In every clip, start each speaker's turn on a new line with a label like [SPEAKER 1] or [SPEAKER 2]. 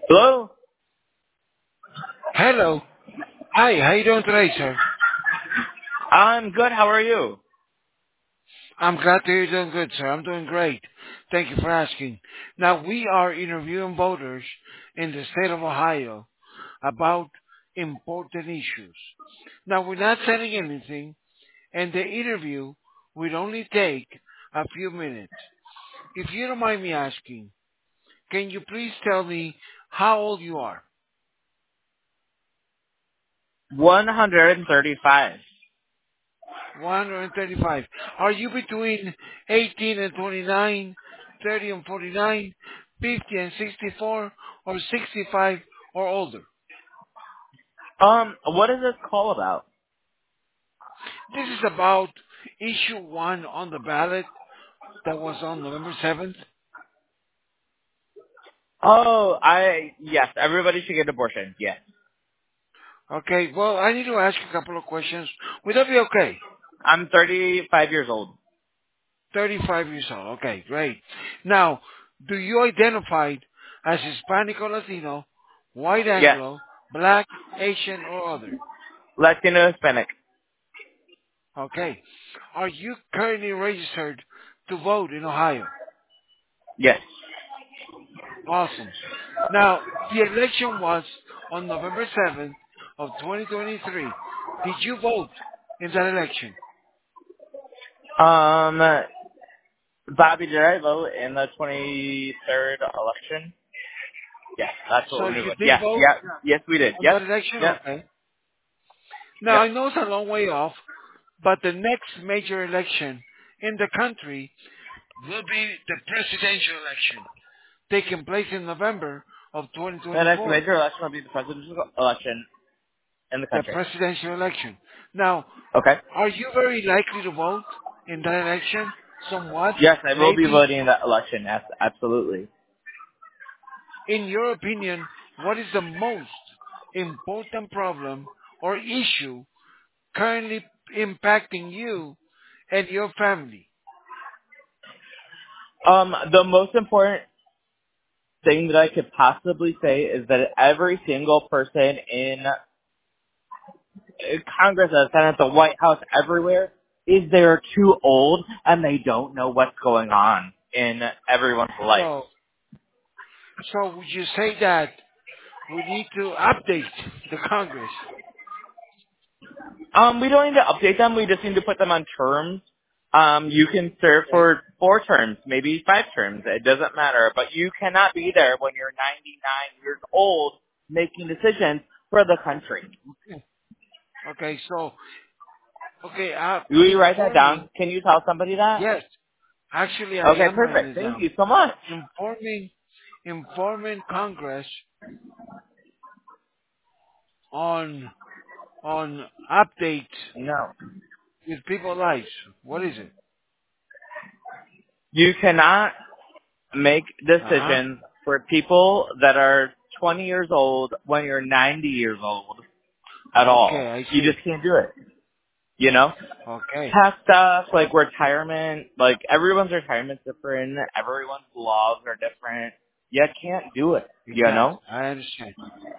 [SPEAKER 1] Hello.
[SPEAKER 2] Hello. Hi, how you doing today, sir?
[SPEAKER 1] I'm good. How are you?
[SPEAKER 2] I'm glad to hear you're doing good, sir. I'm doing great. Thank you for asking. Now, we are interviewing voters in the state of Ohio about important issues. Now, we're not selling anything, and the interview will only take a few minutes. If you don't mind me asking, can you please tell me how old you are?
[SPEAKER 1] 135.
[SPEAKER 2] 135. Are you between 18 and 29, 30 and 49, 50 and 64, or 65 or older?
[SPEAKER 1] What is this call about?
[SPEAKER 2] This is about issue 1 on the ballot that was on November 7th.
[SPEAKER 1] Yes, everybody should get abortion. Yes.
[SPEAKER 2] Okay, well, I need to ask a couple of questions. Would that be okay?
[SPEAKER 1] I'm 35 years old.
[SPEAKER 2] 35 years old. Okay, great. Now, do you identify as Hispanic or Latino, white
[SPEAKER 1] Yes.
[SPEAKER 2] Anglo, black, Asian, or other?
[SPEAKER 1] Latino Hispanic.
[SPEAKER 2] Okay. Are you currently registered to vote in Ohio?
[SPEAKER 1] Yes.
[SPEAKER 2] Awesome. Now, the election was on November 7th of 2023. Did you vote in that election?
[SPEAKER 1] Um, Bobby, did I vote in the 23rd election? Yes, that's what
[SPEAKER 2] So
[SPEAKER 1] we
[SPEAKER 2] you
[SPEAKER 1] voted.
[SPEAKER 2] did
[SPEAKER 1] Yes,
[SPEAKER 2] vote
[SPEAKER 1] yes, yes, we did.
[SPEAKER 2] on
[SPEAKER 1] Yep,
[SPEAKER 2] that election?
[SPEAKER 1] yep,
[SPEAKER 2] Okay. Now,
[SPEAKER 1] yep.
[SPEAKER 2] I know it's a long way off, but the next major election in the country will be the presidential election taking place in November of
[SPEAKER 1] The next
[SPEAKER 2] 2024.
[SPEAKER 1] major election will be the presidential election in the
[SPEAKER 2] The
[SPEAKER 1] country.
[SPEAKER 2] presidential election. Now,
[SPEAKER 1] Okay.
[SPEAKER 2] are you very likely to vote in that election? Somewhat,
[SPEAKER 1] Yes, I will be
[SPEAKER 2] maybe.
[SPEAKER 1] voting in that election. Yes, absolutely.
[SPEAKER 2] In your opinion, what is the most important problem or issue currently impacting you and your family?
[SPEAKER 1] The most important thing that I could possibly say is that every single person in Congress, the Senate, the White House, everywhere, is they're too old and they don't know what's going on in everyone's life.
[SPEAKER 2] So, so would you say that we need to update the Congress?
[SPEAKER 1] We don't need to update them. We just need to put them on terms. You can serve
[SPEAKER 2] Okay.
[SPEAKER 1] for 4 terms, maybe 5 terms. It doesn't matter. But you cannot be there when you're 99 years old making decisions for the country.
[SPEAKER 2] Okay. So, okay.
[SPEAKER 1] Will you write that
[SPEAKER 2] Informing.
[SPEAKER 1] down? Can you tell somebody that?
[SPEAKER 2] Yes. Actually, I
[SPEAKER 1] Okay,
[SPEAKER 2] am writing
[SPEAKER 1] perfect.
[SPEAKER 2] it
[SPEAKER 1] Thank
[SPEAKER 2] down.
[SPEAKER 1] you so much.
[SPEAKER 2] Informing, informing Congress on updates
[SPEAKER 1] No.
[SPEAKER 2] with people's lives. What is it?
[SPEAKER 1] You cannot make
[SPEAKER 2] Uh-huh.
[SPEAKER 1] decisions for people that are 20 years old when you're 90 years old at
[SPEAKER 2] Okay,
[SPEAKER 1] all.
[SPEAKER 2] I
[SPEAKER 1] You
[SPEAKER 2] see.
[SPEAKER 1] just can't do it. You know?
[SPEAKER 2] Okay.
[SPEAKER 1] Tax stuff, like retirement, like everyone's retirement's different, everyone's laws are different. You can't do it, you
[SPEAKER 2] Exactly.
[SPEAKER 1] know?
[SPEAKER 2] I understand.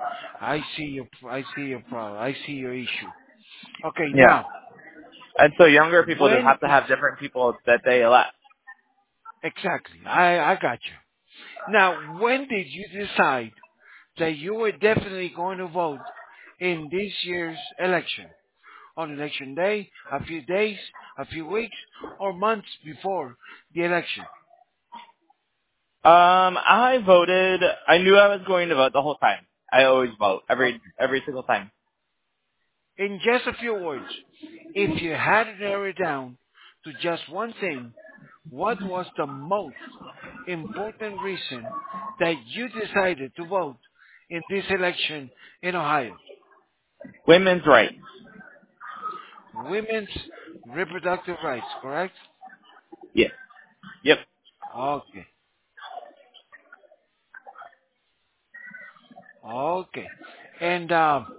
[SPEAKER 2] I see your problem. I see your issue. Okay,
[SPEAKER 1] Yeah.
[SPEAKER 2] now,
[SPEAKER 1] And so younger people just
[SPEAKER 2] when
[SPEAKER 1] have to have different people that they elect.
[SPEAKER 2] exactly? I got you. Now, when did you decide that you were definitely going to vote in this year's election? On election day, a few days, a few weeks, or months before the election?
[SPEAKER 1] I voted, I knew I was going to vote the whole time. I always vote, every single time.
[SPEAKER 2] In just a few words, if you had to narrow it down to just one thing, what was the most important reason that you decided to vote in this election in Ohio?
[SPEAKER 1] Women's rights.
[SPEAKER 2] Women's reproductive rights, correct?
[SPEAKER 1] Yes. Yep.
[SPEAKER 2] Okay. Okay. And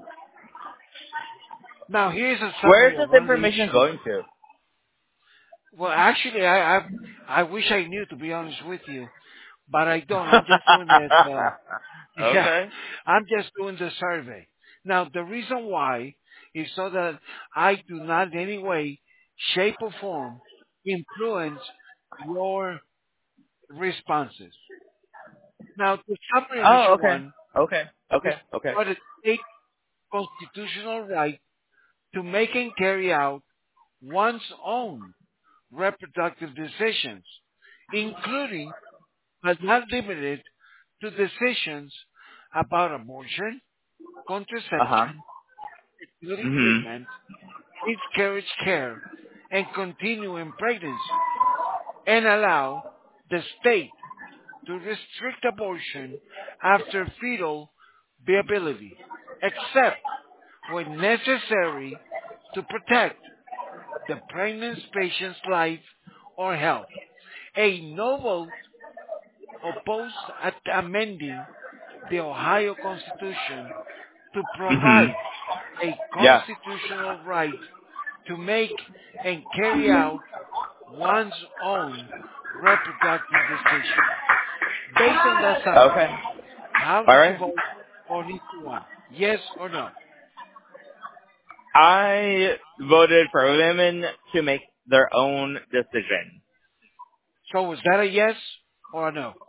[SPEAKER 2] now here's a
[SPEAKER 1] Where is
[SPEAKER 2] summary of
[SPEAKER 1] this
[SPEAKER 2] one of the
[SPEAKER 1] information
[SPEAKER 2] issues.
[SPEAKER 1] going to?
[SPEAKER 2] Well, actually, I wish I knew, to be honest with you, but I don't. I'm just doing this. Yeah,
[SPEAKER 1] Okay.
[SPEAKER 2] I'm just doing the survey. Now, the reason why is so that I do not in any way, shape, or form influence your responses. Now, to summary on
[SPEAKER 1] Oh,
[SPEAKER 2] issue
[SPEAKER 1] okay.
[SPEAKER 2] one,
[SPEAKER 1] Okay.
[SPEAKER 2] is
[SPEAKER 1] Okay. Okay.
[SPEAKER 2] about a state constitutional right to make and carry out one's own reproductive decisions, including but not limited to decisions about abortion,
[SPEAKER 1] Uh-huh.
[SPEAKER 2] contraception, fertility
[SPEAKER 1] Mhm.
[SPEAKER 2] treatment, miscarriage care, and continuing pregnancy, and allow the state to restrict abortion after fetal viability, except when necessary to protect the pregnant patient's life or health. A no vote opposed at amending the Ohio Constitution to
[SPEAKER 1] Mhm.
[SPEAKER 2] provide a
[SPEAKER 1] Yeah.
[SPEAKER 2] constitutional right to make and carry out one's own reproductive decision. Based on that
[SPEAKER 1] Okay.
[SPEAKER 2] summary, how
[SPEAKER 1] All
[SPEAKER 2] did you
[SPEAKER 1] right.
[SPEAKER 2] vote on each one? Yes or no?
[SPEAKER 1] I voted for women to make their own decision.
[SPEAKER 2] So was that a yes or a no?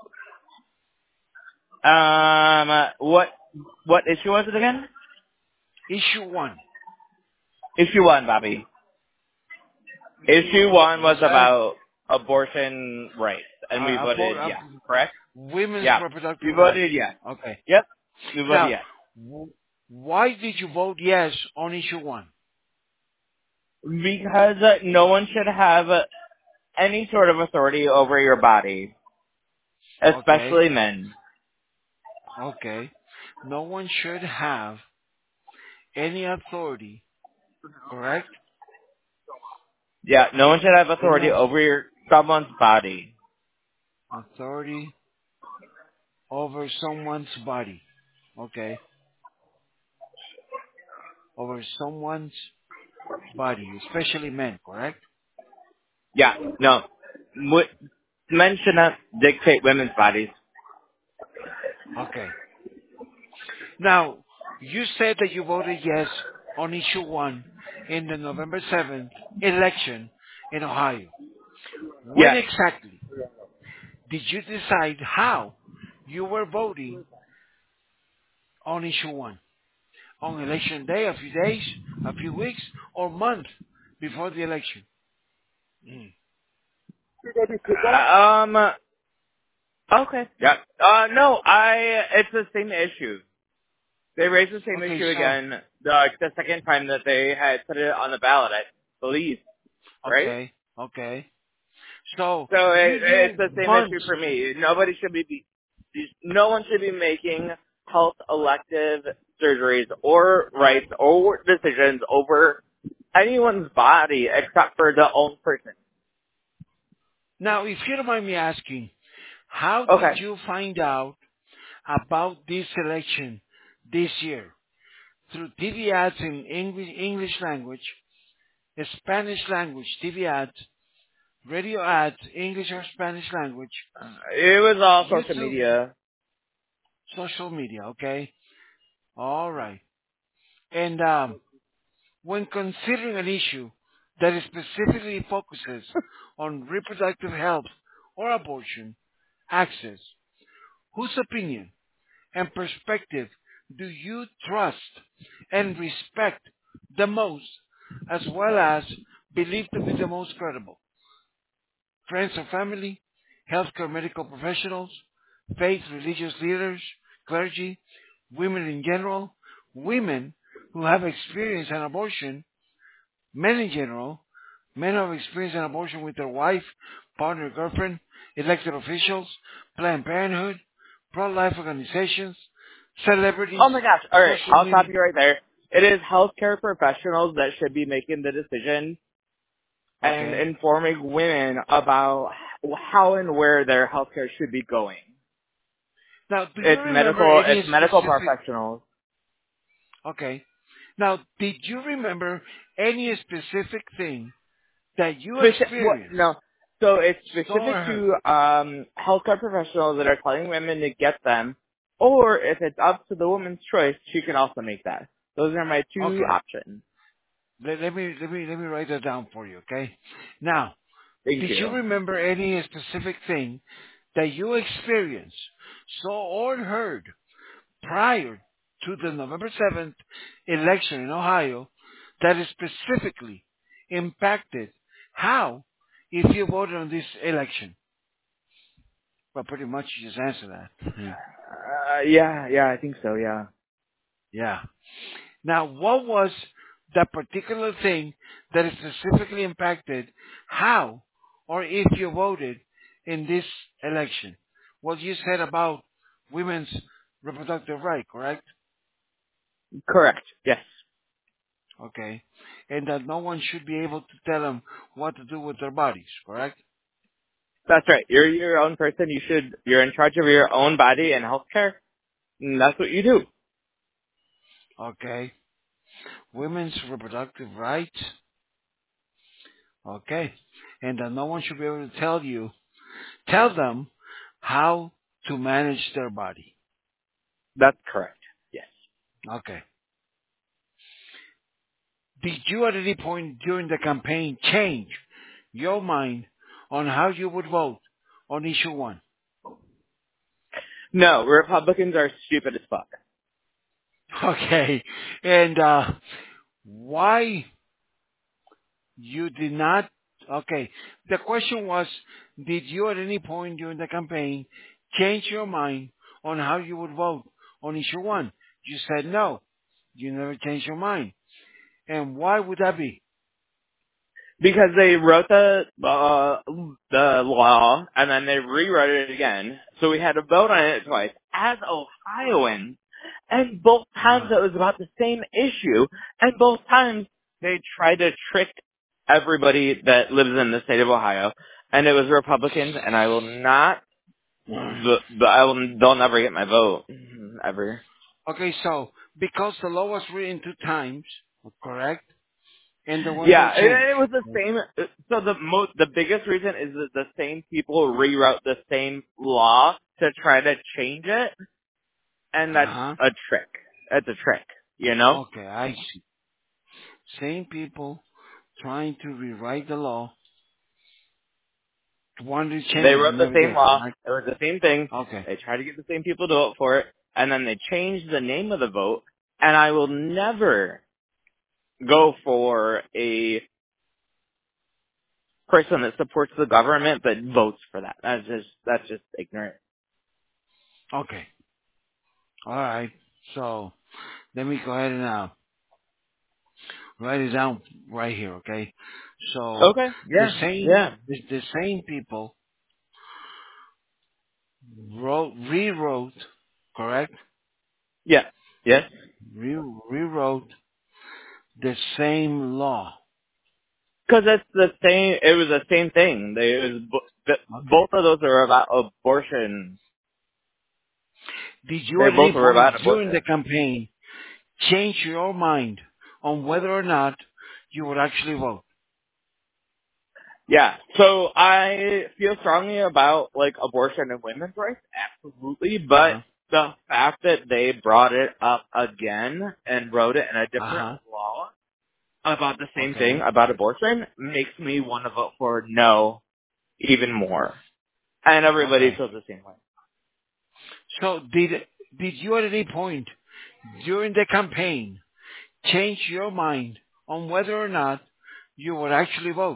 [SPEAKER 1] What issue was it again?
[SPEAKER 2] Issue one.
[SPEAKER 1] Issue one, Bobby. Issue one
[SPEAKER 2] Was
[SPEAKER 1] was
[SPEAKER 2] that
[SPEAKER 1] about abortion rights, and we voted yes. Correct?
[SPEAKER 2] women's
[SPEAKER 1] Yeah. We
[SPEAKER 2] reproductive rights?
[SPEAKER 1] voted yes.
[SPEAKER 2] Okay.
[SPEAKER 1] Yep. We voted
[SPEAKER 2] Now,
[SPEAKER 1] yes.
[SPEAKER 2] why did you vote yes on issue one?
[SPEAKER 1] Because no one should have any sort of authority over your body,
[SPEAKER 2] Okay.
[SPEAKER 1] especially men.
[SPEAKER 2] Okay. No one should have any authority, correct?
[SPEAKER 1] Yeah, no one should have
[SPEAKER 2] Any
[SPEAKER 1] authority over someone's body.
[SPEAKER 2] authority over someone's body. Okay. Over someone's body, especially men, correct?
[SPEAKER 1] Yeah, no. M- Men should not dictate women's bodies.
[SPEAKER 2] Okay. Now, you said that you voted yes on issue one in the November 7th election in Ohio. When
[SPEAKER 1] Yes.
[SPEAKER 2] exactly did you decide how you were voting on issue one? On election day, a few days, a few weeks, or months before the election? Mm.
[SPEAKER 1] Um, okay. Yeah. No, it's the same issue. They raised the same
[SPEAKER 2] Okay,
[SPEAKER 1] issue
[SPEAKER 2] so,
[SPEAKER 1] again the second time that they had put it on the ballot, I believe, right?
[SPEAKER 2] okay, okay. So,
[SPEAKER 1] So
[SPEAKER 2] you
[SPEAKER 1] it's
[SPEAKER 2] knew
[SPEAKER 1] the same issue
[SPEAKER 2] months.
[SPEAKER 1] for me. No one should be making health elective surgeries or rights or decisions over anyone's body except for the own person.
[SPEAKER 2] Now, if you don't mind me asking, how did
[SPEAKER 1] Okay.
[SPEAKER 2] you find out about this election this year? Through TV ads in English language, Spanish language TV ads, radio ads, English or Spanish language,
[SPEAKER 1] It was all social
[SPEAKER 2] YouTube,
[SPEAKER 1] media.
[SPEAKER 2] social media, okay? All right. And when considering an issue that specifically focuses on reproductive health or abortion access, whose opinion and perspective do you trust and respect the most, as well as believe to be the most credible? Friends or family, healthcare medical professionals, faith religious leaders, clergy, women in general, women who have experienced an abortion, men in general, men who have experienced an abortion with their wife, partner, girlfriend, elected officials, Planned Parenthood, pro-life organizations, celebrities,
[SPEAKER 1] Oh my gosh. All right.
[SPEAKER 2] social
[SPEAKER 1] I'll stop
[SPEAKER 2] media.
[SPEAKER 1] you right there. It is healthcare professionals that should be making the decision and
[SPEAKER 2] Okay.
[SPEAKER 1] informing women about how and where their healthcare should be going.
[SPEAKER 2] Now, do you remember
[SPEAKER 1] It's
[SPEAKER 2] any
[SPEAKER 1] medical
[SPEAKER 2] specific?
[SPEAKER 1] professionals.
[SPEAKER 2] Okay. Now, did you remember any specific thing that you
[SPEAKER 1] What?
[SPEAKER 2] experienced,
[SPEAKER 1] No. So it's
[SPEAKER 2] saw
[SPEAKER 1] specific
[SPEAKER 2] or heard?
[SPEAKER 1] to healthcare professionals that are telling women to get them, Or if it's up to the woman's choice, she can also make that. Those are my two
[SPEAKER 2] Okay.
[SPEAKER 1] options.
[SPEAKER 2] Let me write that down for you, okay? Now,
[SPEAKER 1] Thank
[SPEAKER 2] did you
[SPEAKER 1] you.
[SPEAKER 2] remember any specific thing that you experienced, saw or heard prior to the November 7th election in Ohio that is specifically impacted how if you voted on this election? Well, pretty much you just answered that.
[SPEAKER 1] Yeah, I think so, yeah.
[SPEAKER 2] Yeah. Now, what was that particular thing that is specifically impacted how or if you voted in this election? What you said about women's reproductive right, correct?
[SPEAKER 1] Correct, yes.
[SPEAKER 2] Okay. And that no one should be able to tell them what to do with their bodies, correct?
[SPEAKER 1] That's right. You're your own person. You're in charge of your own body and healthcare. And that's what you do.
[SPEAKER 2] Okay. Women's reproductive rights. Okay. And that no one should be able to tell them how to manage their body.
[SPEAKER 1] That's correct. Yes.
[SPEAKER 2] Okay. Did you at any point during the campaign change your mind on how you would vote on issue one?
[SPEAKER 1] No, Republicans are stupid as fuck.
[SPEAKER 2] Okay. And why you did not? Okay. The question was, did you at any point during the campaign change your mind on how you would vote on issue one? You said no. You never changed your mind. And why would that be?
[SPEAKER 1] Because they wrote the law and then they rewrote it again. So we had to vote on it twice as Ohioans, and both times
[SPEAKER 2] Uh-huh.
[SPEAKER 1] it was about the same issue, and both times they tried to trick everybody that lives in the state of Ohio, and it was Republicans, and I will not, they'll never get my vote ever.
[SPEAKER 2] Okay, so because the law was written two times, correct? And there was no
[SPEAKER 1] Yeah,
[SPEAKER 2] change.
[SPEAKER 1] it was the same. So the biggest reason is that the same people rewrote the same law to try to change it, and that's
[SPEAKER 2] Uh-huh.
[SPEAKER 1] a trick. That's a trick, you know.
[SPEAKER 2] Okay, I see. Same people trying to rewrite the law, wanted to
[SPEAKER 1] They
[SPEAKER 2] change it,
[SPEAKER 1] wrote the
[SPEAKER 2] never
[SPEAKER 1] same
[SPEAKER 2] did,
[SPEAKER 1] law.
[SPEAKER 2] correct?
[SPEAKER 1] It was the same thing.
[SPEAKER 2] Okay.
[SPEAKER 1] They tried to get the same people to vote for it, and then they changed the name of the vote. And I will never go for a person that supports the government but votes for that. That's just ignorant.
[SPEAKER 2] Okay. All right. So let me go ahead and write it down right here, okay? So
[SPEAKER 1] Okay.
[SPEAKER 2] the
[SPEAKER 1] Yeah.
[SPEAKER 2] same
[SPEAKER 1] Yeah.
[SPEAKER 2] the same people rewrote, correct?
[SPEAKER 1] Yeah. Yes.
[SPEAKER 2] Rewrote the same law.
[SPEAKER 1] Because it's the same. It was the same thing.
[SPEAKER 2] Okay.
[SPEAKER 1] Both of those are about abortion.
[SPEAKER 2] Did you
[SPEAKER 1] They
[SPEAKER 2] at any
[SPEAKER 1] both were
[SPEAKER 2] point
[SPEAKER 1] about
[SPEAKER 2] during the
[SPEAKER 1] abortion.
[SPEAKER 2] campaign change your mind on whether or not you would actually vote?
[SPEAKER 1] Yeah. So I feel strongly about like abortion and women's rights, absolutely. But
[SPEAKER 2] Uh-huh.
[SPEAKER 1] the fact that they brought it up again and wrote it in a different
[SPEAKER 2] Uh-huh.
[SPEAKER 1] law about the same thing
[SPEAKER 2] Okay.
[SPEAKER 1] about abortion makes me want to vote for no even more. And everybody
[SPEAKER 2] Okay.
[SPEAKER 1] feels the same way.
[SPEAKER 2] So did you at any point during the campaign change your mind on whether or not you would actually vote?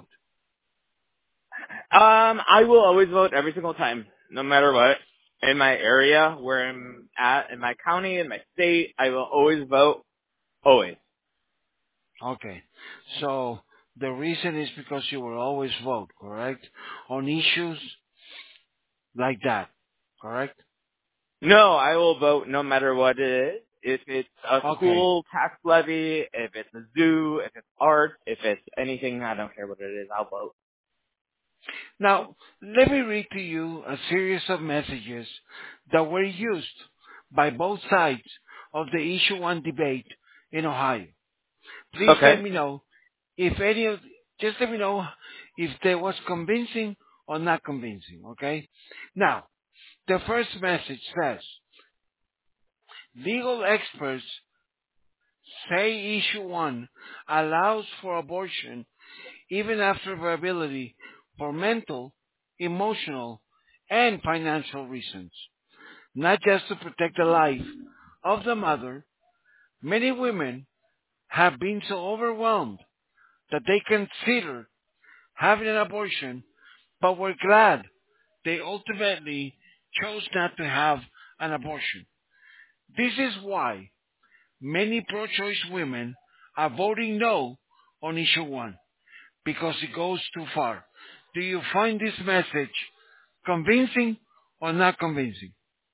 [SPEAKER 1] I will always vote every single time, no matter what. In my area, where I'm at, in my county, in my state, I will always vote. Always.
[SPEAKER 2] Okay. So the reason is because you will always vote, correct? On issues like that, correct?
[SPEAKER 1] No, I will vote no matter what it is. If it's a
[SPEAKER 2] Okay.
[SPEAKER 1] school tax levy, if it's a zoo, if it's art, if it's anything, I don't care what it is, I'll vote.
[SPEAKER 2] Now, let me read to you a series of messages that were used by both sides of the issue one debate in Ohio. Please let
[SPEAKER 1] Okay.
[SPEAKER 2] me know if any of, just let me know if they was convincing or not convincing, okay? Now, the first message says, Legal experts say issue 1 allows for abortion even after viability for mental, emotional, and financial reasons, not just to protect the life of the mother. Many women have been so overwhelmed that they consider having an abortion, but were glad they ultimately chose not to have an abortion. This is why many pro-choice women are voting no on issue 1 because it goes too far. Do you find this message convincing or not convincing?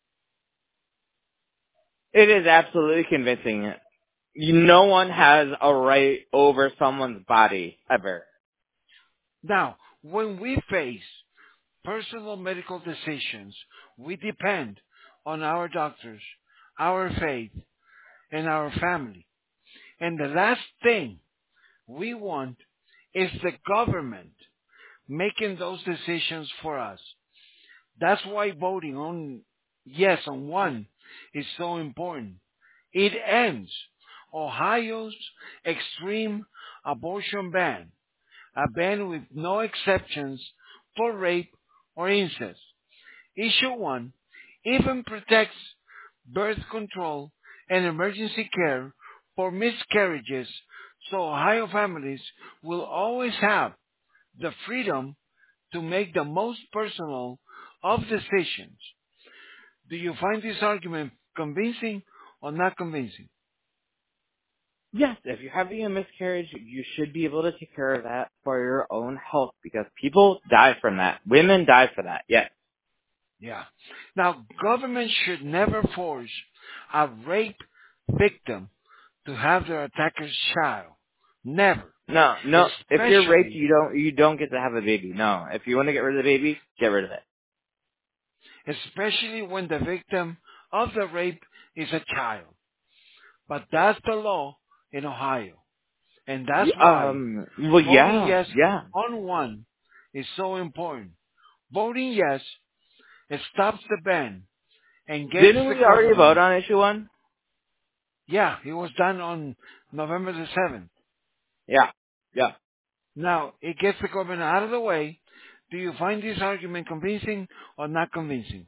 [SPEAKER 1] It is absolutely convincing. No one has a right over someone's body, ever.
[SPEAKER 2] Now, when we face personal medical decisions, we depend on our doctors, our faith, and our family. And the last thing we want is the government making those decisions for us. That's why voting on yes on 1 is so important. It ends Ohio's extreme abortion ban, a ban with no exceptions for rape or incest. Issue 1 even protects birth control and emergency care for miscarriages, so Ohio families will always have the freedom to make the most personal of decisions. Do you find this argument convincing or not convincing?
[SPEAKER 1] Yes, if you're having a miscarriage, you should be able to take care of that for your own health because people die from that. Women die for that, yes.
[SPEAKER 2] Yeah. Now, government should never force a rape victim to have their attacker's child. Never.
[SPEAKER 1] No. If you're raped,
[SPEAKER 2] Especially,
[SPEAKER 1] you don't get to have a baby. No. If you want to get rid of the baby, get rid of it.
[SPEAKER 2] especially when the victim of the rape is a child. But that's the law in Ohio. And that's why
[SPEAKER 1] Well,
[SPEAKER 2] voting
[SPEAKER 1] yeah,
[SPEAKER 2] yes
[SPEAKER 1] yeah.
[SPEAKER 2] on 1 is so important. Voting yes, it stops the ban and gets
[SPEAKER 1] Didn't
[SPEAKER 2] the
[SPEAKER 1] we already vote
[SPEAKER 2] government.
[SPEAKER 1] on issue 1?
[SPEAKER 2] Yeah, it was done on November the 7th.
[SPEAKER 1] Yeah, yeah.
[SPEAKER 2] Now, it gets the government out of the way. Do you find this argument convincing or not convincing?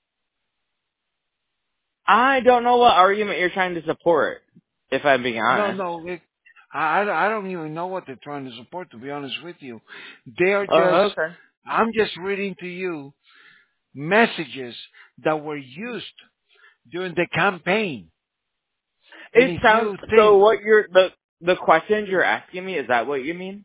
[SPEAKER 1] I don't know what argument you're trying to support, if I'm being
[SPEAKER 2] No,
[SPEAKER 1] honest.
[SPEAKER 2] no, I don't even know what they're trying to support, to be honest with you. They are just,
[SPEAKER 1] Oh, okay.
[SPEAKER 2] I'm just reading to you messages that were used during the campaign. And
[SPEAKER 1] It
[SPEAKER 2] if
[SPEAKER 1] sounds,
[SPEAKER 2] you
[SPEAKER 1] so
[SPEAKER 2] think,
[SPEAKER 1] what the questions you're asking me, is that what you mean?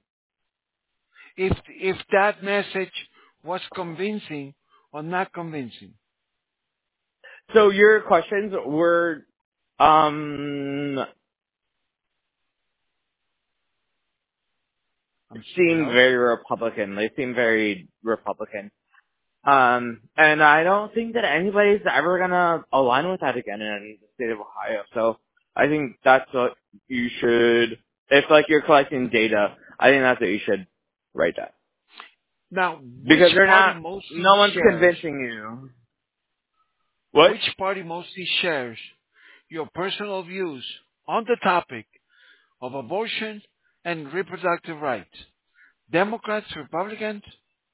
[SPEAKER 2] if that message was convincing or not convincing,
[SPEAKER 1] So your questions were, um, seemed
[SPEAKER 2] hello?
[SPEAKER 1] very Republican. They seem very Republican. And I don't think that anybody's ever gonna align with that again in the state of Ohio. So I think that's what you should, if like you're collecting data, I think that's what you should write down.
[SPEAKER 2] Now,
[SPEAKER 1] Because they're not, no one's
[SPEAKER 2] shares,
[SPEAKER 1] convincing you. What?
[SPEAKER 2] which party mostly shares your personal views on the topic of abortion and reproductive rights? Democrats, Republicans?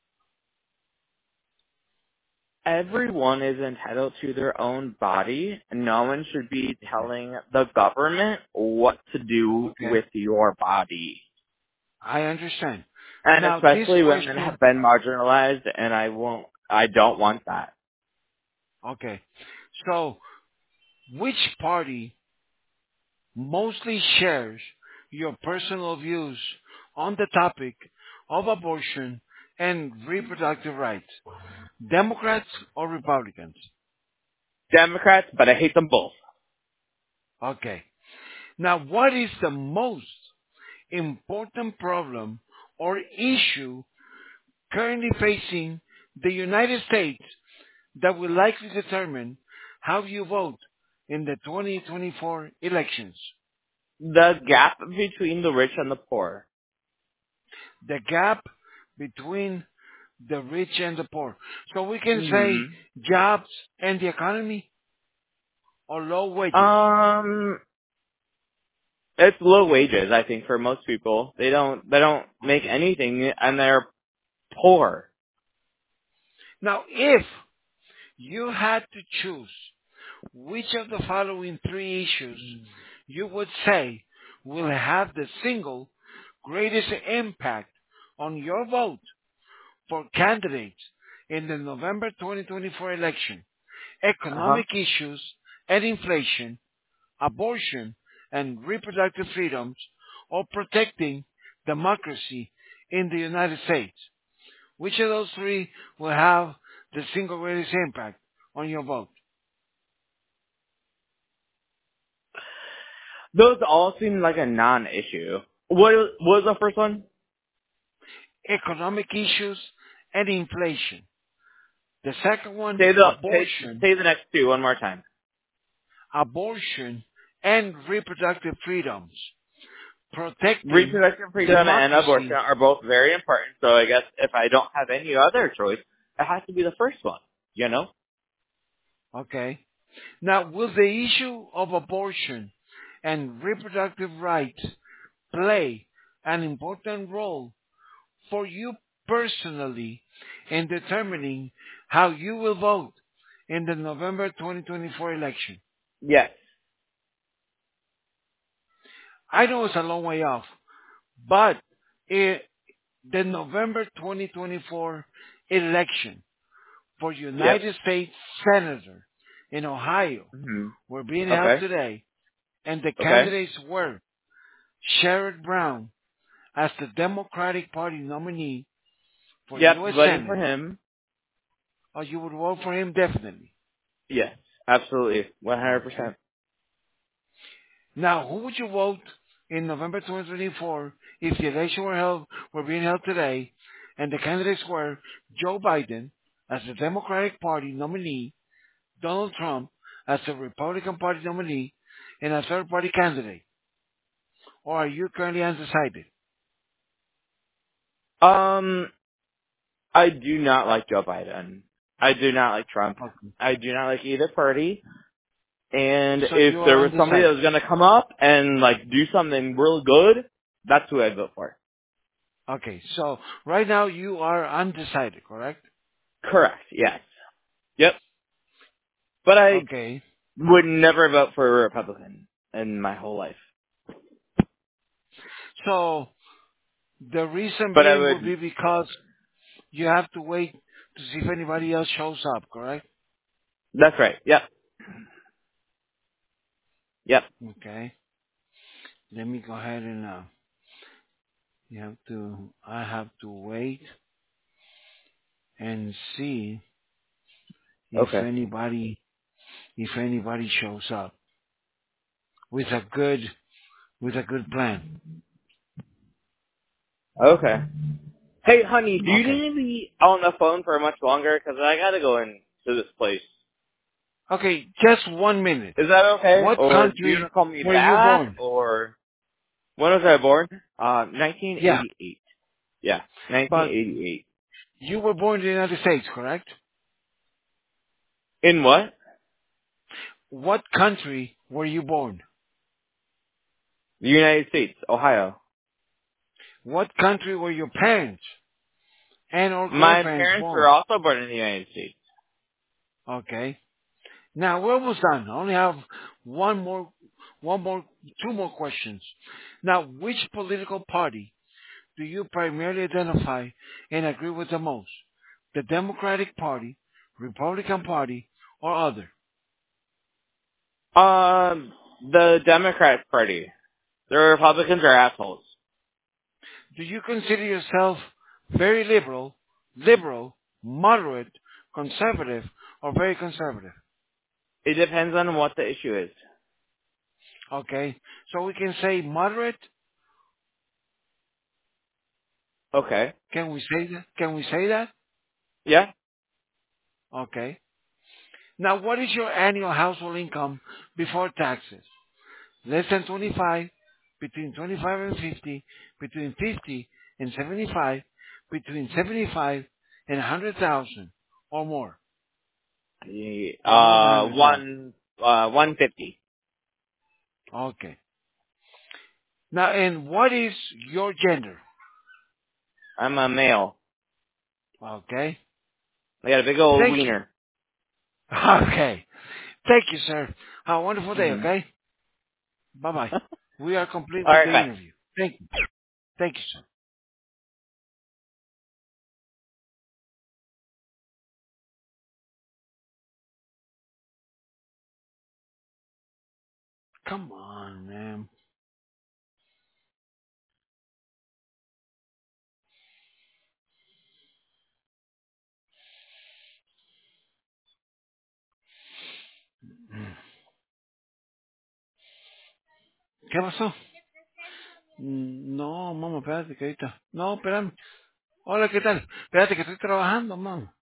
[SPEAKER 1] Everyone is entitled to their own body. No one should be
[SPEAKER 2] Okay.
[SPEAKER 1] telling the government what to do
[SPEAKER 2] Okay.
[SPEAKER 1] with your body.
[SPEAKER 2] I understand.
[SPEAKER 1] And
[SPEAKER 2] Now, this
[SPEAKER 1] especially women
[SPEAKER 2] question,
[SPEAKER 1] have been marginalized, and I don't want that.
[SPEAKER 2] okay. So, which party mostly shares your personal views on the topic of abortion and reproductive rights? Democrats or Republicans?
[SPEAKER 1] Democrats, but I hate them both.
[SPEAKER 2] Okay. Now, what is the most important problem or issue currently facing the United States that will likely determine how you vote in the 2024 elections?
[SPEAKER 1] The gap between the rich and the poor.
[SPEAKER 2] The gap between the rich and the poor. So we can say
[SPEAKER 1] Hmm.
[SPEAKER 2] jobs and the economy? or low wages?
[SPEAKER 1] Um, it's low wages, I think, for most people. They don't make
[SPEAKER 2] Okay.
[SPEAKER 1] anything and they're poor.
[SPEAKER 2] Now, if you had to choose which of the following three issues you would say will have the single greatest impact on your vote for candidates in the November 2024 election:
[SPEAKER 1] Uh-huh.
[SPEAKER 2] economic issues and inflation, abortion and reproductive freedoms, or protecting democracy in the United States? Which of those three will have the single greatest impact on your vote?
[SPEAKER 1] Those all seem like a non-issue. What was the first one?
[SPEAKER 2] Economic issues and inflation. The second one,
[SPEAKER 1] Say
[SPEAKER 2] abortion,
[SPEAKER 1] say the next two one more time.
[SPEAKER 2] abortion and reproductive freedoms. Protecting
[SPEAKER 1] Reproductive freedom and abortion
[SPEAKER 2] democracy.
[SPEAKER 1] are both very important, so I guess if I don't have any other choice, it has to be the first one, you know?
[SPEAKER 2] Okay. Now, will the issue of abortion and reproductive rights play an important role for you personally in determining how you will vote in the November 2024 election?
[SPEAKER 1] Yes.
[SPEAKER 2] I know it's a long way off, but the November 2024 election for
[SPEAKER 1] Yep.
[SPEAKER 2] United States Senator in Ohio
[SPEAKER 1] hmm
[SPEAKER 2] were being held
[SPEAKER 1] Okay.
[SPEAKER 2] today, and the
[SPEAKER 1] Okay.
[SPEAKER 2] candidates were Sherrod Brown as the Democratic Party nominee for
[SPEAKER 1] Yep,
[SPEAKER 2] U.S.
[SPEAKER 1] voting for
[SPEAKER 2] Senate.
[SPEAKER 1] him.
[SPEAKER 2] Or you would vote for him definitely.
[SPEAKER 1] Yes. Absolutely.
[SPEAKER 2] Okay.
[SPEAKER 1] 100%.
[SPEAKER 2] Now, who would you vote in November 2024 if the election were being held today, and the candidates were Joe Biden as the Democratic Party nominee, Donald Trump as the Republican Party nominee, and a third party candidate? Or are you currently undecided?
[SPEAKER 1] Um, I do not like Joe Biden. I do not like Trump.
[SPEAKER 2] Okay.
[SPEAKER 1] I do not like either party. And
[SPEAKER 2] So you
[SPEAKER 1] if there
[SPEAKER 2] are
[SPEAKER 1] was somebody that
[SPEAKER 2] undecided.
[SPEAKER 1] was going to come up and like do something real good, that's who I'd vote for.
[SPEAKER 2] Okay, so right now you are undecided, correct?
[SPEAKER 1] Correct. Yes. Yep. But I
[SPEAKER 2] Okay.
[SPEAKER 1] would never vote for a Republican in my whole life.
[SPEAKER 2] So the reason
[SPEAKER 1] But I
[SPEAKER 2] being will
[SPEAKER 1] would.
[SPEAKER 2] be because you have to wait to see if anybody else shows up, correct?
[SPEAKER 1] That's right. Yep. Yep.
[SPEAKER 2] Okay. Let me go ahead and I have to wait and see if
[SPEAKER 1] Okay.
[SPEAKER 2] anybody shows up with a good plan.
[SPEAKER 1] Okay. Hey, honey, do you
[SPEAKER 2] Okay.
[SPEAKER 1] need to be on the phone for much longer? Because I gotta go into this place.
[SPEAKER 2] Okay, just 1 minute.
[SPEAKER 1] Is that okay?
[SPEAKER 2] What
[SPEAKER 1] Or do you want
[SPEAKER 2] country
[SPEAKER 1] to call me
[SPEAKER 2] were you
[SPEAKER 1] back?
[SPEAKER 2] born?
[SPEAKER 1] Or when was I born?
[SPEAKER 2] Yeah,
[SPEAKER 1] 1988. Yeah,
[SPEAKER 2] but
[SPEAKER 1] 1988.
[SPEAKER 2] you were born in the United States, correct?
[SPEAKER 1] In what?
[SPEAKER 2] What country were you born?
[SPEAKER 1] The United States, Ohio.
[SPEAKER 2] What country were your parents and or
[SPEAKER 1] My
[SPEAKER 2] grandparents
[SPEAKER 1] parents were
[SPEAKER 2] born?
[SPEAKER 1] also born in the United States.
[SPEAKER 2] Okay. Now we're almost done. I only have one more, one more, two more questions. Now, which political party do you primarily identify and agree with the most? The Democratic Party, Republican Party, or other?
[SPEAKER 1] The Democrat Party. The Republicans are assholes.
[SPEAKER 2] Do you consider yourself very liberal, moderate, conservative, or very conservative?
[SPEAKER 1] It depends on what the issue is.
[SPEAKER 2] Okay. So we can say moderate.
[SPEAKER 1] Okay.
[SPEAKER 2] Can we say that? Can we say that?
[SPEAKER 1] Yeah?
[SPEAKER 2] Okay. Now, what is your annual household income before taxes? Less than 25, between 25 and 50, between 50 and 75, between 75 and 100,000, or more,
[SPEAKER 1] The,
[SPEAKER 2] or more than 100,000.
[SPEAKER 1] 150.
[SPEAKER 2] Okay. Now, and what is your gender?
[SPEAKER 1] I'm a male.
[SPEAKER 2] Okay.
[SPEAKER 1] I got a big old
[SPEAKER 2] Thank you.
[SPEAKER 1] wiener.
[SPEAKER 2] Okay. Thank you, sir. Have a wonderful day,
[SPEAKER 1] Hmm.
[SPEAKER 2] okay? Bye-bye. We are complete
[SPEAKER 1] All
[SPEAKER 2] with
[SPEAKER 1] right,
[SPEAKER 2] the
[SPEAKER 1] bye.
[SPEAKER 2] interview. Thank you. Thank you, sir. Come on, man. ¿Qué pasó? No, mamá, espérate que ahorita. No, espérame. Hola, ¿qué tal? Espérate que estoy trabajando, mamá.